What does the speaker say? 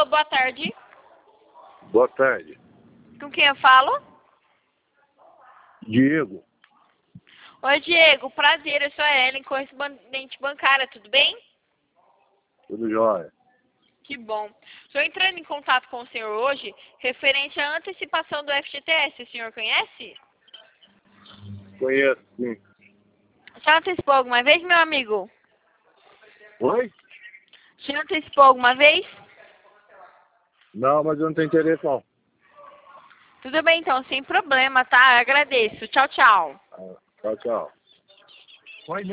Alô, boa tarde. Boa tarde. Com quem eu falo? Diego. Oi, Diego. Prazer, eu sou a Ellen, correspondente bancária, tudo bem? Tudo jóia. Que bom. Estou entrando em contato com o senhor hoje, referente à antecipação do FGTS. O senhor conhece? Conheço, sim. Já antecipou alguma vez, meu amigo? Oi? Já antecipou alguma vez? Não, mas eu não tenho interesse, não. Tudo bem, então, sem problema, tá? Agradeço. Tchau, tchau. Tchau, tchau.